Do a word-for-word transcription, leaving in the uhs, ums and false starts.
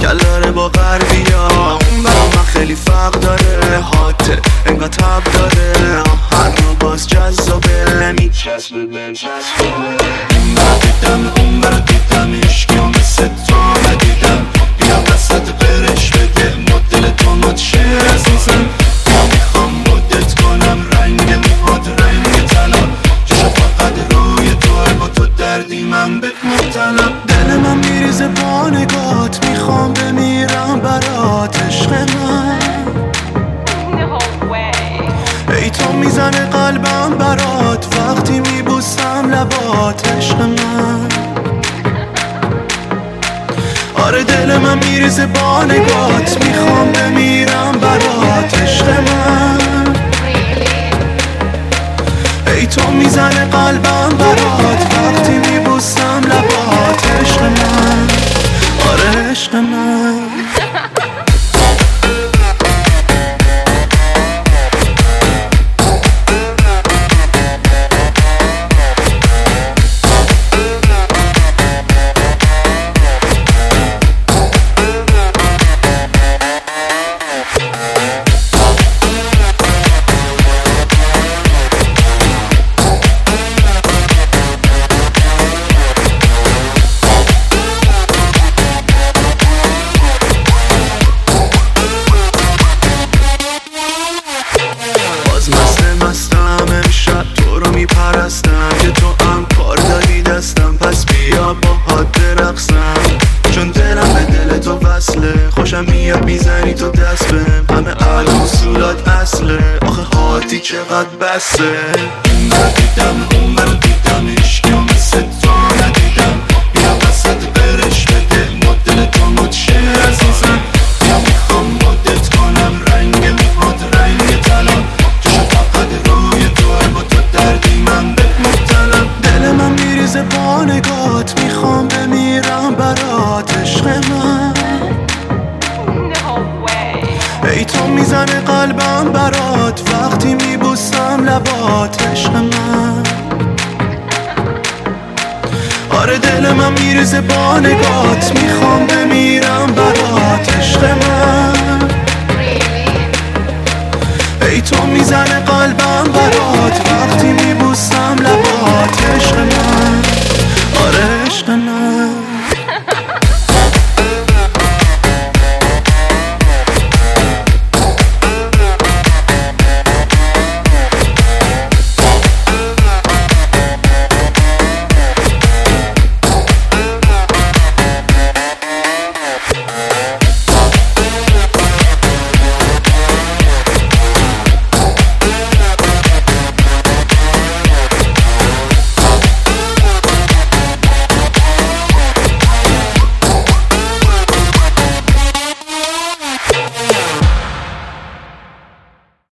کلاره با غربیا، اون برا من خیلی فرق داره، هاته انگاه تب داره، هر رو باز جذابه میچسبه بهم چسبه. این برا دیدم اون برا دیدم، عشقی و مثل تو ندیدم، بیا وسط برش بده مدل تو مدشه عزیزم. بیا میخوام مدت کنم رنگ موهات رنگ طلا، جشا فقط روی توه با تو دردی من بهت مبتلا. دل من میریزه با نگات، میخوام بمیرم برات عشق من. ای تو میزنه قلبم برات وقتی میبوسم لبات عشق من. آره دل من میریزه با نگات، میخوام بمیرم برات عشق من. ای تو میزنه قلبم برات وقتی میبوسم لبات عشق من. آره عشق من. که تو هم کار داری دستم، پس بیا با حد رقصم، چون دلم به دل تو وصله. خوشم میاد میزنی تو دست بهم، همه عقل اصولات اصله، آخه هاتی چقدر بسه. این برا دیدم اون برا دیدم، عشقی و مثل تو ندیدم، بیا وسط برش بده مدل تو مدشه عزیزم. بیا میخوام مدت کنم رنگ موهات رنگ طلا، جشا فقط روی توه با تو دردی من بهت مبتلا. دل من میریزه با نگات، میخوام بمیرم برات عشق من. ای تو میزنه قلبم برات وقتی میبوسم لبات عشق من. آره دل من میریزه با نگات، میخوام